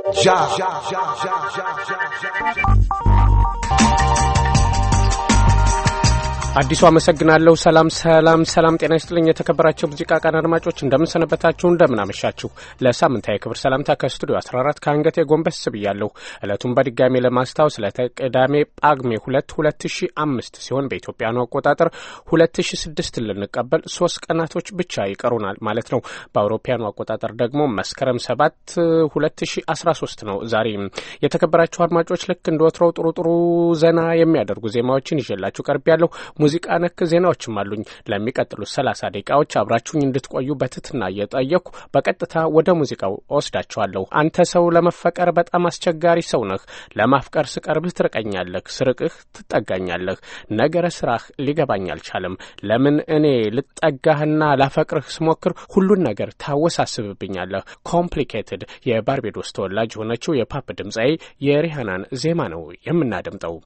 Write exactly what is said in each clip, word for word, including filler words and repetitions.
Ja. አዲሱ አመሰግናለሁ። ሰላም ሰላም ሰላም፣ ጤና ይስጥልኝ የተከበራችሁ ሙዚቃ ቃና አድማጮች፣ እንደምን ሰነበታችሁ፣ እንደምን አመሻችሁ። ለሳምንታዊ ክብር ሰላምታ ከስቱዲዮ አስራ አራት ከአንገቴ ጎንበስ ብያለሁ። እለቱን በድጋሚ ለማስታወስ ለተቀዳሜ ጳጉሜ ሁለት ሁለት ሺህ አምስት ሲሆን በኢትዮጵያኑ አቆጣጠር ሁለት ሺህ ስድስት ልንቀበል ሶስት ቀናቶች ብቻ ይቀሩናል ማለት ነው። በአውሮፓውያኑ አቆጣጠር ደግሞ መስከረም ሰባት ሁለት ሺህ አስራ ሶስት ነው ዛሬ። የተከበራችሁ አድማጮች፣ ልክ እንደወትሮው ጥሩ ጥሩ ዘና የሚያደርጉ ዜማዎችን ይዤላችሁ ቀርቤያለሁ። ሙዚቃ ነክ ዜናዎችም አሉኝ። ለሚቀጥሉት ሰላሳ ደቂቃዎች አብራችሁኝ እንድትቆዩ በትህትና እየጠየቅኩ በቀጥታ ወደ ሙዚቃው ወስዳችኋለሁ። አንተ ሰው ለመፈቀር በጣም አስቸጋሪ ሰው ነህ። ለማፍቀር ስቀርብህ ትርቀኛለህ፣ ስርቅህ ትጠጋኛለህ። ነገረ ስራህ ሊገባኝ አልቻለም። ለምን እኔ ልጠጋህና ላፈቅርህ ስሞክር ሁሉን ነገር ታወሳስብብኛለህ። ኮምፕሊኬትድ የባርቤዶስ ተወላጅ የሆነችው የፓፕ ድምጻዊ የሪሃናን ዜማ ነው የምናደምጠው።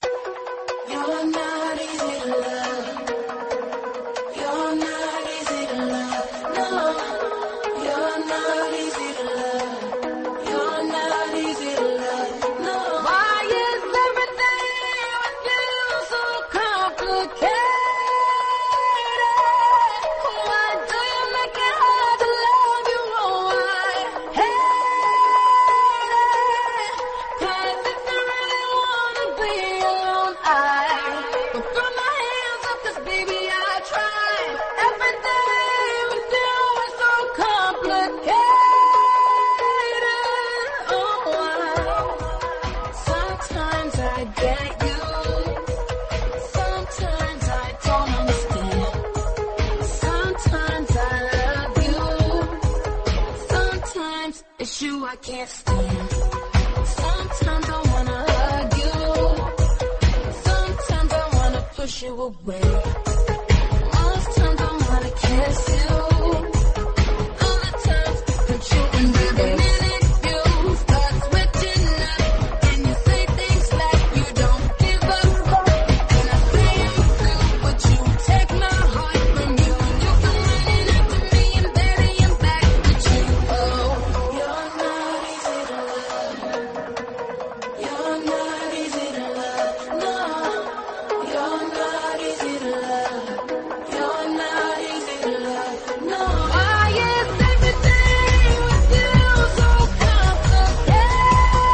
I can't stand. Sometimes I wanna hug you. Sometimes I wanna push you away. Most times I wanna kiss you. Other times put you in the minute you start switching up and you say things like you don't give up. And I say you do, but you take my heart from you. You come running after me and baby I'm back with you. Oh, you're not easy to love. You're not easy to love. No, you're not easy to love. You're not easy to love. No. Why is everything with you so complicated?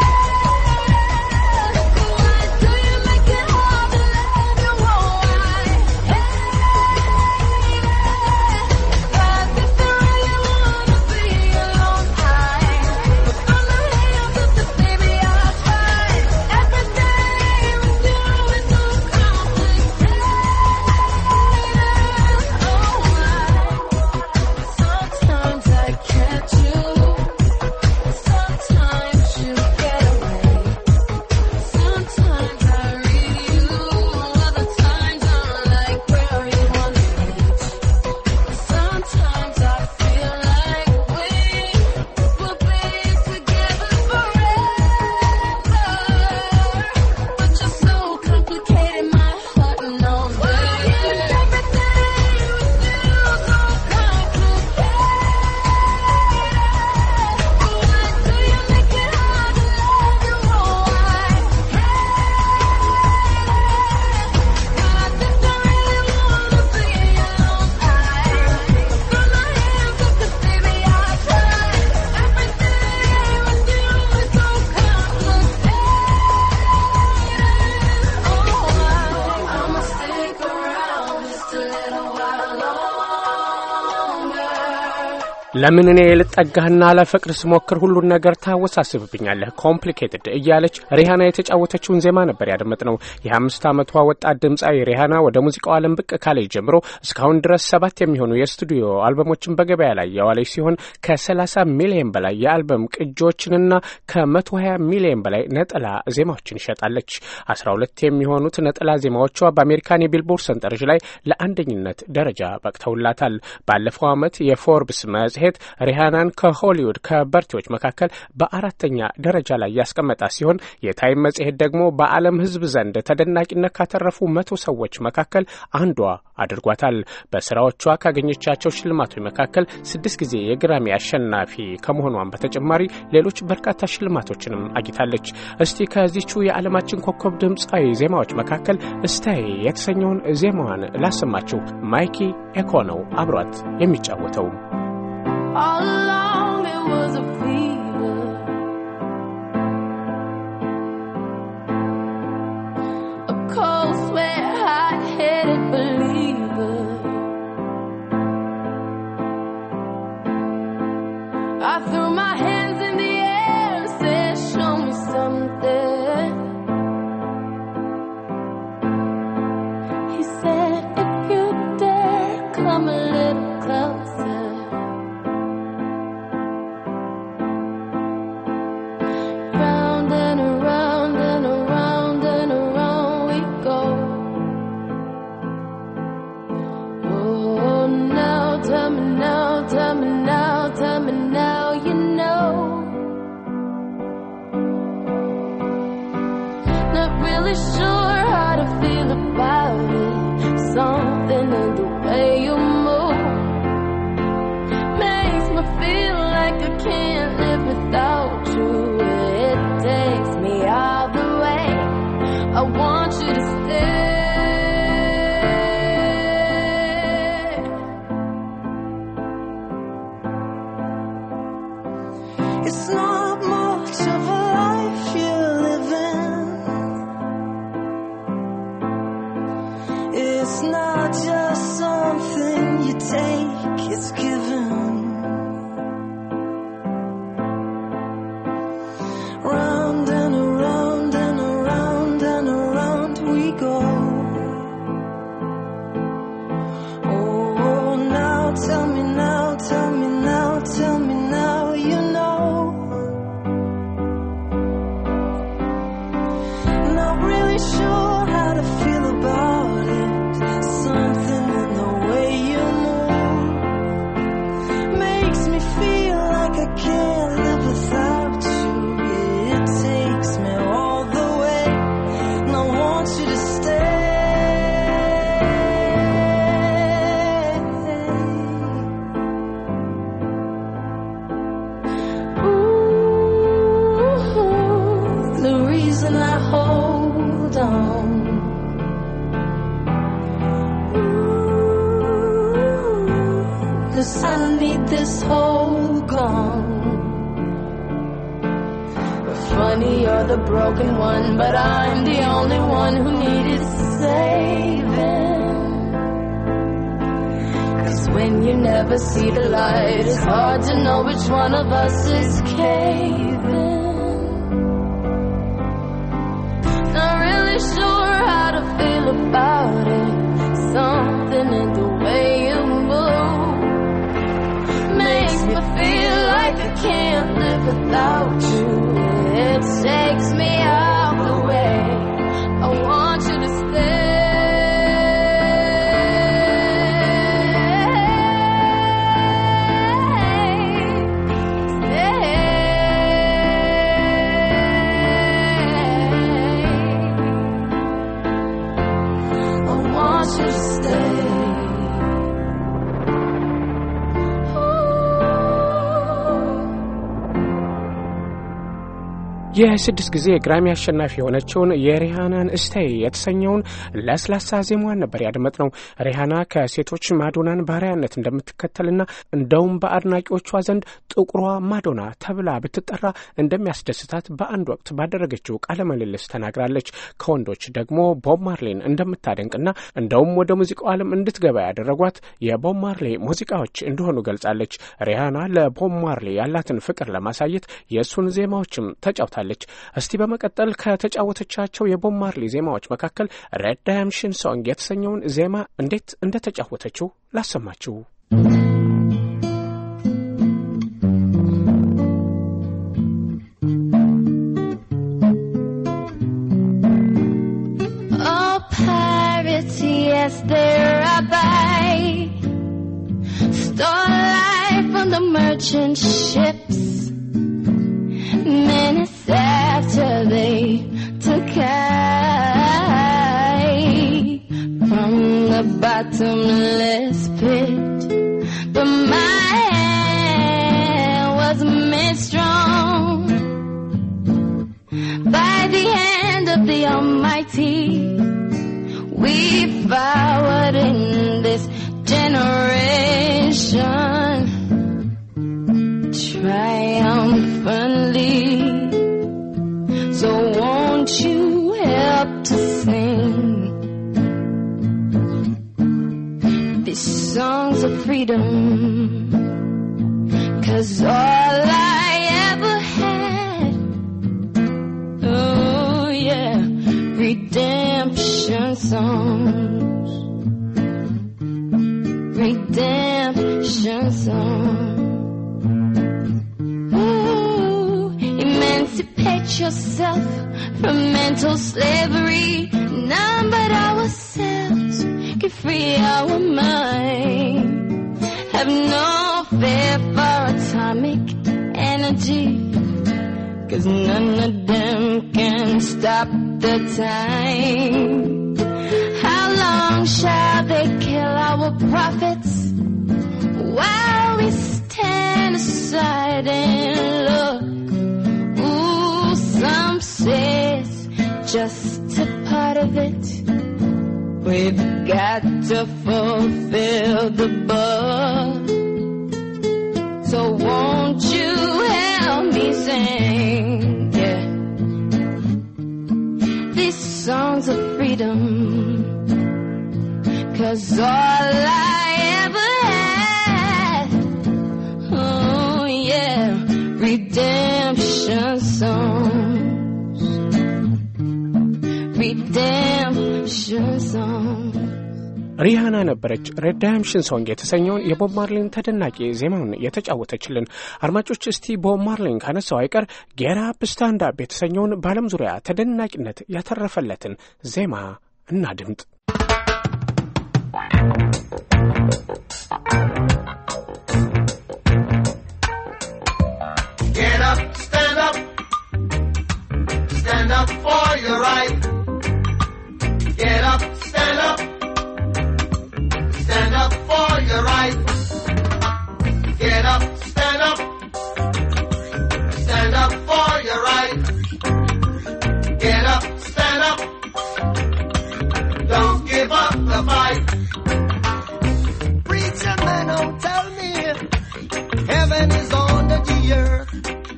Why do you make it hard to love you? Oh, I hate it. 'Cause if you really wanna be alone, I put on my hands up this baby I'll try. Everything with you is so complicated. Oh, I sometimes I catch you, sometimes you get away. Sometimes I read you, other times I'm like, where are you on the edge? Sometimes I feel like we will be together forever. But you're so complicated, my heart knows that. Why is everything with you so complicated? Why do you make it hard to love you? Oh, I hate it. 'Cause if you really wanna be alone, I put my hands up 'cause baby I try. Everything with you is so complicated. Oh, I'ma stick around just a little while longer. ለምን እኔ ልጠጋህና ለፍቅር ስሞክር ሁሉን ነገር ታወሳስብብኛለህ ኮምፕሊኬትድ እያለች ሪሃና የተጫወተችውን ዜማ ነበር ያደመጥነው። የአምስት ዓመቷ ወጣት ድምጻዊ ሪሃና ወደ ሙዚቃው ዓለም ብቅ ካለች ጀምሮ እስካሁን ድረስ ሰባት የሚሆኑ የስቱዲዮ አልበሞችን በገበያ ላይ ያዋለች ሲሆን ከሰላሳ ሚሊዮን በላይ የአልበም ቅጂዎችንና ከመቶ ሀያ ሚሊዮን በላይ ነጠላ ዜማዎችን ይሸጣለች። አስራ ሁለት የሚሆኑት ነጠላ ዜማዎቿ በአሜሪካን የቢልቦርድ ሰንጠረዥ ላይ ለአንደኝነት ደረጃ በቅተውላታል። ባለፈው ዓመት የፎርብስ መጽሔት መጽሔት ሪሃናን ከሆሊውድ ከበርቴዎች መካከል በአራተኛ ደረጃ ላይ ያስቀመጣ ሲሆን የታይም መጽሔት ደግሞ በዓለም ሕዝብ ዘንድ ተደናቂነት ካተረፉ መቶ ሰዎች መካከል አንዷ አድርጓታል። በስራዎቿ ካገኘቻቸው ሽልማቶች መካከል ስድስት ጊዜ የግራሚ አሸናፊ ከመሆኗን በተጨማሪ ሌሎች በርካታ ሽልማቶችንም አግኝታለች። እስቲ ከዚቹ የዓለማችን ኮከብ ድምጻዊ ዜማዎች መካከል ስቴይ የተሰኘውን ዜማዋን ላሰማችሁ። ማይኪ ኤኮ ነው አብሯት የሚጫወተው። All along it was a fever, a cold sweat, hot-headed believer. I threw my hands in the air and said, show me something. He said, if you dare, come a little closer. Round and around and around and around we go. Oh, now tell me now, tell me now, tell me now you know. Not really sure how to feel about it. Something in the way you move makes me feel like I can't live without you. It takes me all the way. I want you to stay. It's not much of a life you're living. It's not just something you take, it's given. Round and around and around and around we go. Oh, now tell me now, tell me now, tell me now you know. Not really sure how to feel about it. Something in the way you move makes me feel like I can't live without you. It takes me all the way, and I want you to stay. Ooh, the reason I hold on. Ooh, 'cause I need this whole gone. Funny, you're the broken one, but I'm the only one who needed saving. 'Cause when you never see the light, it's hard to know which one of us is caving. Not really sure how to feel about it. Something in the way you move makes me feel like I can't live without you. It takes me all the way. I want you to stay. Stay. I want you to stay. የስድስት ጊዜ የግራሚ አሸናፊ የሆነችውን የሪሃናን ስቴይ የተሰኘውን ለስላሳ ዜማዋን ነበር ያደመጥነው። ሪሃና ከሴቶች ማዶናን ባሪያነት እንደምትከተልና እንደውም በአድናቂዎቿ ዘንድ ጥቁሯ ማዶና ተብላ ብትጠራ እንደሚያስደስታት በአንድ ወቅት ባደረገችው ቃለ ምልልስ ተናግራለች። ከወንዶች ደግሞ ቦብ ማርሊን እንደምታደንቅና እንደውም ወደ ሙዚቃው ዓለም እንድትገባ ያደረጓት የቦብ ማርሊ ሙዚቃዎች እንደሆኑ ገልጻለች። ሪሃና ለቦብ ማርሊ ያላትን ፍቅር ለማሳየት የእሱን ዜማዎችም ተጫውታለች። እስቲ በመቀጠል ከተጫወተቻቸው የቦብ ማርሊ ዜማዎች መካከል ሬዳምሽን ሶንግ የተሰኘውን ዜማ እንዴት እንደተጫወተችው ላሰማችሁ። Oh, pirates, yes, they're a bite. Stole life from the merchant ships. Minutes after they took I from the bottomless pit, but my hand was made strong by the hand of the Almighty. We forward in this generation triumphantly. So won't you help to sing these songs of freedom? 'Cause all I ever had, oh yeah, redemption songs, redemption songs. Emancipate yourself from mental slavery. None but ourselves can free our mind. Have no fear for atomic energy, 'cause none of them can stop the time. How long shall they kill our prophets while we stand aside and look? Some say it's just a part of it. We've got to fulfill the book. So won't you help me sing, yeah, these songs of freedom? 'Cause all I ever had, oh yeah, redemption songs, redemption songs. ሪሃና ነበረች ሬዳምሽን ሶንግ የተሰኘውን የቦብ ማርሊን ተደናቂ ዜማውን የተጫወተችልን። አድማጮች እስቲ ቦብ ማርሊን ካነሳው አይቀር ጌት አፕ ስታንድ አፕ የተሰኘውን በዓለም ዙሪያ ተደናቂነት ያተረፈለትን ዜማ እናድምጥ። Get up, stand up, stand up for your right. Get up, stand up, stand up for your right. Get up, stand up, stand up for your right. Get up, stand up, don't give up the fight. Preacher man, don't tell me heaven is under the earth.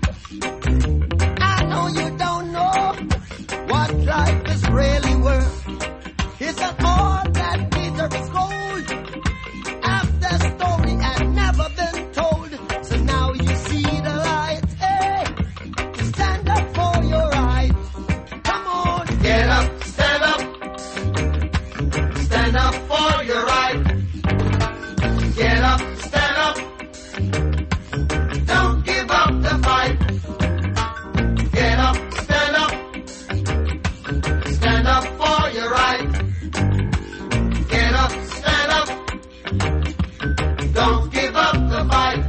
I know you don't know what life is really worth. It's an all that Peter is gold. After story had never been told, so now you see the light. Hey, stand up for your right. Come on, get up, stand up, stand up for your right. Get up, stand up, don't give up the fight. Get up, stand up, stand up for your right. Get up, stand up, don't give up the fight.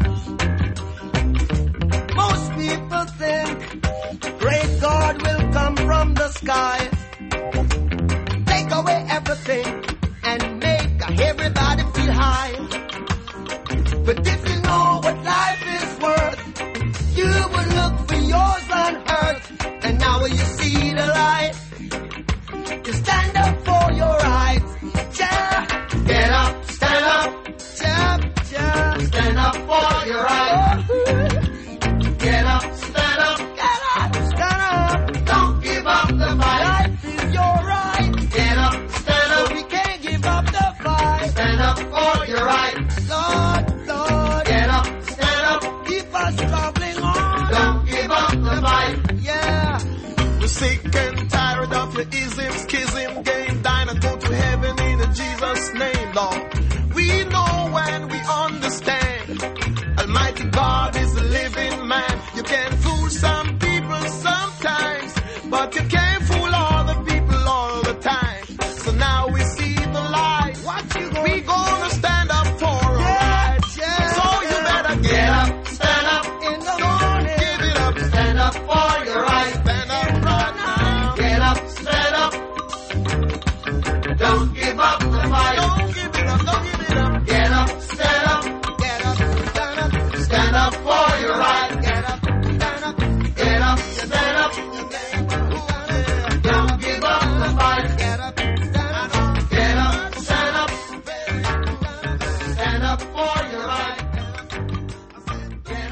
Most people think great God will come from the sky, take away everything and make everybody feel high. But if you know what life is worth, you will look for yours on earth. And now you see the light, you stand up for your rights. Yeah. Get up, stand up, yeah, yeah. Stand up for your rights. Get up, stand up, get up, stand up. Don't give up the fight. Life is your right. Get up, stand up, so we can't give up the fight. Stand up for your rights. Lord, Lord, get up, stand up, keep us traveling on. Don't give up the fight. Yeah. We're sick and tired of your ism, schism, game, dine and go to heaven in Jesus' name, Lord. We know when we understand Almighty God is a living man. You can fool some people sometimes, but you can't fool all the people all the time. So now we see the light. What you gonna we gonna stand up for, yeah, right? Yeah. So you better get, get up, up,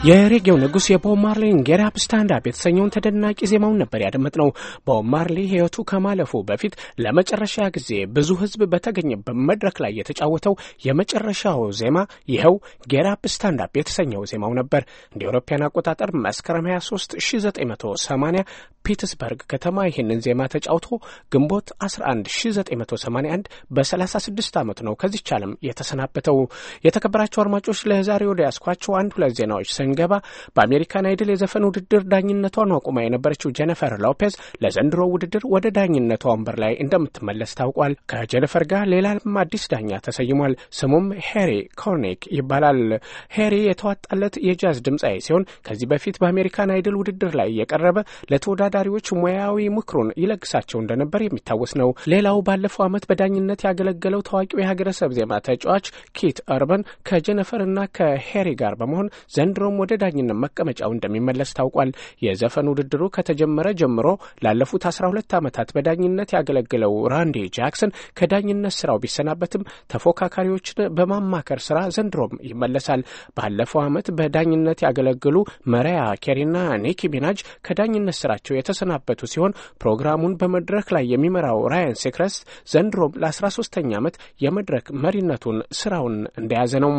የሬጌው ንጉስ የቦብ ማርሊን ጌት አፕ ስታንድ አፕ የተሰኘውን ተደናቂ ዜማውን ነበር ያደመጥነው። ቦብ ማርሊ ሕይወቱ ከማለፉ በፊት ለመጨረሻ ጊዜ ብዙ ሕዝብ በተገኘበት መድረክ ላይ የተጫወተው የመጨረሻው ዜማ ይኸው ጌት አፕ ስታንድ አፕ የተሰኘው ዜማው ነበር። እንደ አውሮፓውያን አቆጣጠር መስከረም ሃያ ሶስት ሺህ ዘጠኝ መቶ ሰማንያ ፒትስበርግ ከተማ ይህንን ዜማ ተጫውቶ ግንቦት አስራ አንድ ሺህ ዘጠኝ መቶ ሰማንያ አንድ በሰላሳ ስድስት ዓመት ነው ከዚህች ዓለም የተሰናበተው። የተከበራቸው አድማጮች ለዛሬ ወደ ያስኳቸው አንድ ሁለት ዜናዎች ስንገባ በአሜሪካን አይድል የዘፈን ውድድር ዳኝነቷን አቁማ የነበረችው ጄኒፈር ሎፔዝ ለዘንድሮ ውድድር ወደ ዳኝነቷ ወንበር ላይ እንደምትመለስ ታውቋል። ከጄኒፈር ጋር ሌላም አዲስ ዳኛ ተሰይሟል። ስሙም ሄሪ ኮርኒክ ይባላል። ሄሪ የተዋጣለት የጃዝ ድምጻዊ ሲሆን ከዚህ በፊት በአሜሪካን አይድል ውድድር ላይ የቀረበ ለተወዳዳሪዎች ሙያዊ ምክሩን ይለግሳቸው እንደነበር የሚታወስ ነው። ሌላው ባለፈው ዓመት በዳኝነት ያገለገለው ታዋቂው የሀገረሰብ ዜማ ተጫዋች ኪት አርበን ከጄኒፈርና ከሄሪ ጋር በመሆን ዘንድሮም ወደ ዳኝነት መቀመጫው እንደሚመለስ ታውቋል። የዘፈን ውድድሩ ከተጀመረ ጀምሮ ላለፉት አስራ ሁለት ዓመታት በዳኝነት ያገለገለው ራንዲ ጃክሰን ከዳኝነት ስራው ቢሰናበትም ተፎካካሪዎችን በማማከር ስራ ዘንድሮም ይመለሳል። ባለፈው ዓመት በዳኝነት ያገለገሉ መሪያ ኬሪና ኒኪ ሚናጅ ከዳኝነት ስራቸው የተሰናበቱ ሲሆን ፕሮግራሙን በመድረክ ላይ የሚመራው ራያን ሴክረስት ዘንድሮም ለአስራ ሶስተኛ ዓመት የመድረክ መሪነቱን ስራውን እንደያዘ ነው።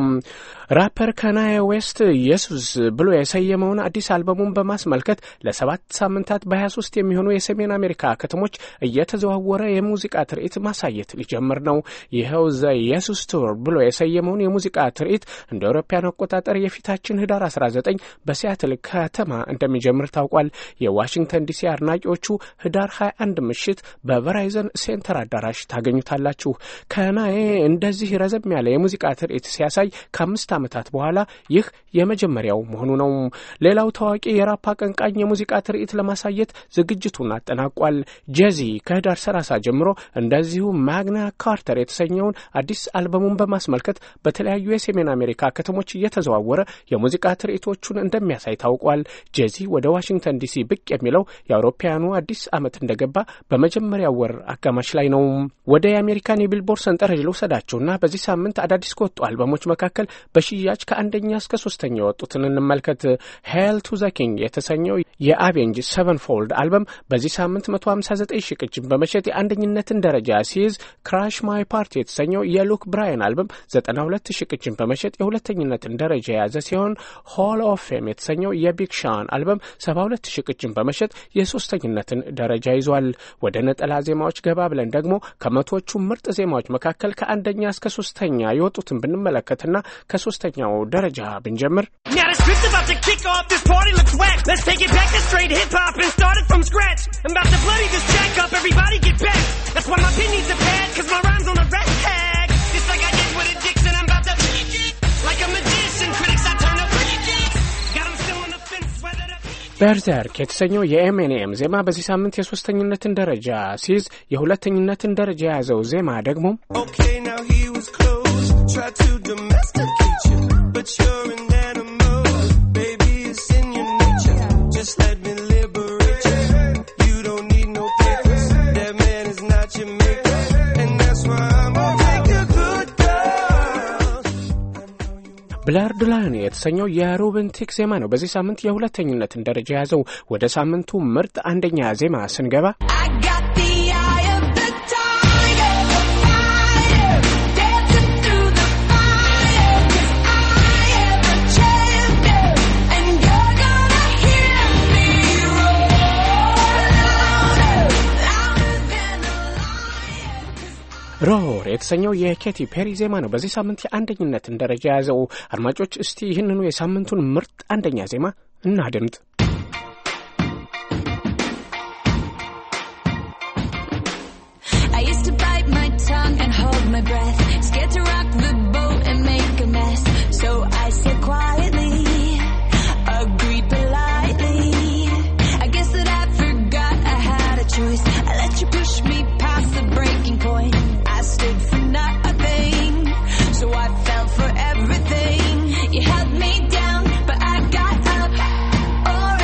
ራፐር ካናዬ ዌስት ኢየሱስ ብሎ የሰየመውን አዲስ አልበሙን በማስመልከት ለሰባት ሳምንታት በሀያ ሶስት የሚሆኑ የሰሜን አሜሪካ ከተሞች እየተዘዋወረ የሙዚቃ ትርኢት ማሳየት ሊጀምር ነው። ይኸው ዘ ኢየሱስ ቱር ብሎ የሰየመውን የሙዚቃ ትርኢት እንደ አውሮፓውያን አቆጣጠር የፊታችን ህዳር አስራ ዘጠኝ በሲያትል ከተማ እንደሚጀምር ታውቋል። የዋሽንግተን ዲሲ አድናቂዎቹ ህዳር ሀያ አንድ ምሽት በቨራይዘን ሴንተር አዳራሽ ታገኙታላችሁ። ካናዬ እንደዚህ ረዘም ያለ የሙዚቃ ትርኢት ሲያሳይ ከአምስት ዓመታት በኋላ ይህ የመጀመሪያው መሆኑ ነው። ሌላው ታዋቂ የራፕ አቀንቃኝ የሙዚቃ ትርኢት ለማሳየት ዝግጅቱን አጠናቋል። ጄዚ ከህዳር ሰላሳ ጀምሮ እንደዚሁ ማግና ካርተር የተሰኘውን አዲስ አልበሙን በማስመልከት በተለያዩ የሰሜን አሜሪካ ከተሞች እየተዘዋወረ የሙዚቃ ትርኢቶቹን እንደሚያሳይ ታውቋል። ጄዚ ወደ ዋሽንግተን ዲሲ ብቅ የሚለው የአውሮፓውያኑ አዲስ ዓመት እንደገባ በመጀመሪያው ወር አጋማሽ ላይ ነው። ወደ የአሜሪካን የቢልቦርድ ሰንጠረዥ ልውሰዳችሁና በዚህ ሳምንት አዳዲስ ከወጡ አልበሞች መካከል በሽያጭ ከአንደኛ እስከ ሶስተኛ የወጡትን እንመልከት። ሄል ቱ ዘ ኪንግ የተሰኘው የአቬንጅ ሰቨንፎልድ አልበም በዚህ ሳምንት መቶ ሀምሳ ዘጠኝ ሺህ ቅጅን በመሸጥ የአንደኝነትን ደረጃ ሲይዝ፣ ክራሽ ማይ ፓርቲ የተሰኘው የሉክ ብራያን አልበም ዘጠና ሁለት ሺህ ቅጅን በመሸጥ የሁለተኝነትን ደረጃ የያዘ ሲሆን፣ ሆል ኦፍ ፌም የተሰኘው የቢግ ሻን አልበም ሰባ ሁለት ሺህ ቅጅን በመሸጥ የሶስተኝነትን ደረጃ ይዟል። ወደ ነጠላ ዜማዎች ገባ ብለን ደግሞ ከመቶዎቹ ምርጥ ዜማዎች መካከል ከአንደኛ እስከ ሶስተኛ የወጡትን ብንመለከትና ከሶስተኛው ደረጃ ብንጀምር about to kick off, this party looks whack. Let's take it back to straight hip-hop and start it from scratch. I'm about to bloody this jack up, everybody get back. That's why my pin needs a pad, cause my rhyme's on a red tag. Just like I did with Addiction, I'm about to like a magician, critics I turn up got them still on the fence, whether the በርዘርክ የተሰኘው የኤምኤንኤም ዜማ በዚህ ሳምንት የሶስተኝነትን ደረጃ ሲይዝ፣ የሁለተኝነትን ደረጃ የያዘው ዜማ ደግሞ Okay, now he was close, tried to domesticate you, but you're an animal. Just let me liberate you. You don't need no papers. That man is not your maker. And that's why I'm gonna take a good girl. ብለርድ ላይን የተሰኘው የሩበን ቲክ ዜማ ነው በዚህ ሳምንት የሁለተኝነትን ደረጃ የያዘው። ወደ ሳምንቱ ምርጥ አንደኛ ዜማ ስንገባ ሮር የተሰኘው የኬቲ ፔሪ ዜማ ነው በዚህ ሳምንት የአንደኝነትን ደረጃ የያዘው። አድማጮች እስቲ ይህንኑ የሳምንቱን ምርጥ አንደኛ ዜማ እናድምጥ። I used to bite my tongue and hold my breath, scared to rock the boat and make a mess. So I said quietly, agreed politely. I guess that I forgot I had a choice. I let you push me past the breaking point. I stood for nothing, so I fell for everything. You held me down, but I got up. All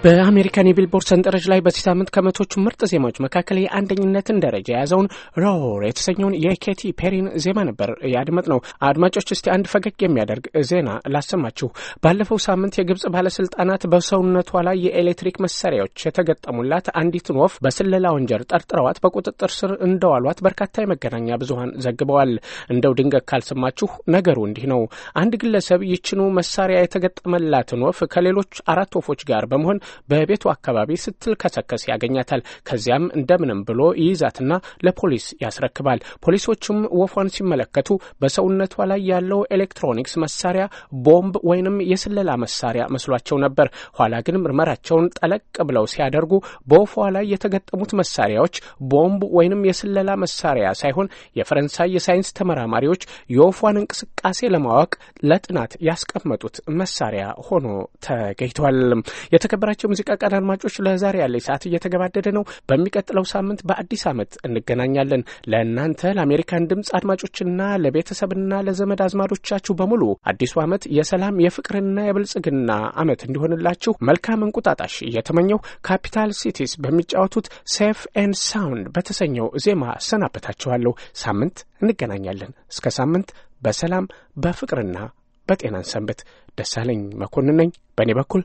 በአሜሪካን የቢልቦርድ ሰንጠረዥ ላይ በዚህ ሳምንት ከመቶቹ ምርጥ ዜማዎች መካከል የአንደኝነትን ደረጃ የያዘውን ሮር የተሰኘውን የኬቲ ፔሪን ዜማ ነበር ያድመጥ ነው። አድማጮች እስቲ አንድ ፈገግ የሚያደርግ ዜና ላሰማችሁ። ባለፈው ሳምንት የግብጽ ባለስልጣናት በሰውነቷ ላይ የኤሌክትሪክ መሳሪያዎች የተገጠሙላት አንዲትን ወፍ በስለላ ወንጀል ጠርጥረዋት በቁጥጥር ስር እንደዋሏት በርካታ የመገናኛ ብዙሃን ዘግበዋል። እንደው ድንገት ካልሰማችሁ ነገሩ እንዲህ ነው። አንድ ግለሰብ ይችኑ መሳሪያ የተገጠመላትን ወፍ ከሌሎች አራት ወፎች ጋር በመሆን በቤቱ አካባቢ ስትልከሰከስ ያገኛታል። ከዚያም እንደምንም ብሎ ይይዛትና ለፖሊስ ያስረክባል። ፖሊሶቹም ወፏን ሲመለከቱ በሰውነቷ ላይ ያለው ኤሌክትሮኒክስ መሳሪያ ቦምብ ወይንም የስለላ መሳሪያ መስሏቸው ነበር። ኋላ ግን ምርመራቸውን ጠለቅ ብለው ሲያደርጉ በወፏ ላይ የተገጠሙት መሳሪያዎች ቦምብ ወይንም የስለላ መሳሪያ ሳይሆን የፈረንሳይ የሳይንስ ተመራማሪዎች የወፏን እንቅስቃሴ ለማወቅ ለጥናት ያስቀመጡት መሳሪያ ሆኖ ተገኝቷል። የተከበራቸው ሙዚቃ ቃና አድማጮች ለዛሬ ያለኝ ሰዓት እየተገባደደ ነው። በሚቀጥለው ሳምንት በአዲስ ዓመት እንገናኛለን። ለእናንተ ለአሜሪካን ድምጽ አድማጮችና ለቤተሰብና ለዘመድ አዝማዶቻችሁ በሙሉ አዲሱ ዓመት የሰላም የፍቅርና የብልጽግና ዓመት እንዲሆንላችሁ መልካም እንቁጣጣሽ እየተመኘው ካፒታል ሲቲስ በሚጫወቱት ሴፍ ኤንድ ሳውንድ በተሰኘው ዜማ ሰናበታችኋለሁ። ሳምንት እንገናኛለን። እስከ ሳምንት በሰላም በፍቅርና በጤናን ሰንበት። ደሳለኝ መኮንን ነኝ በእኔ በኩል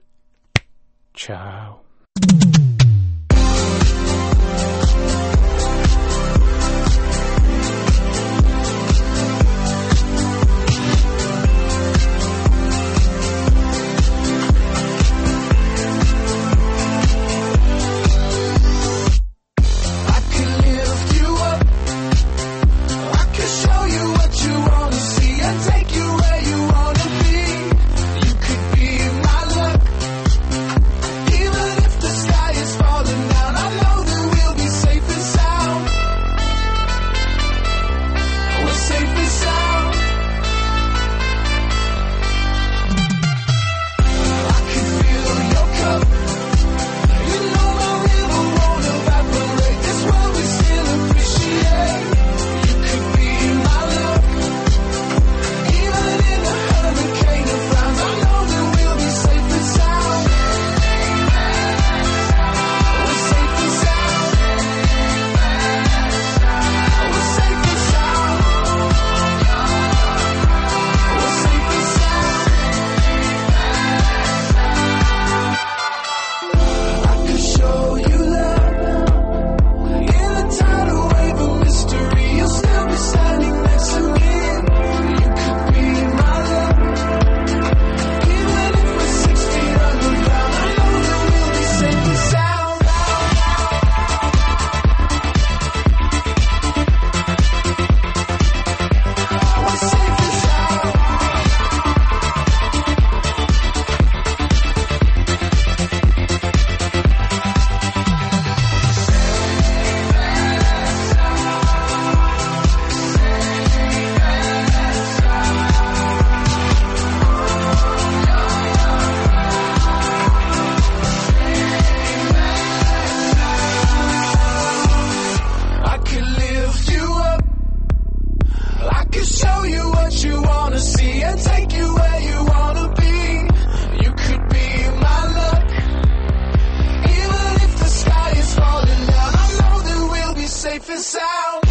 ቻው። Sound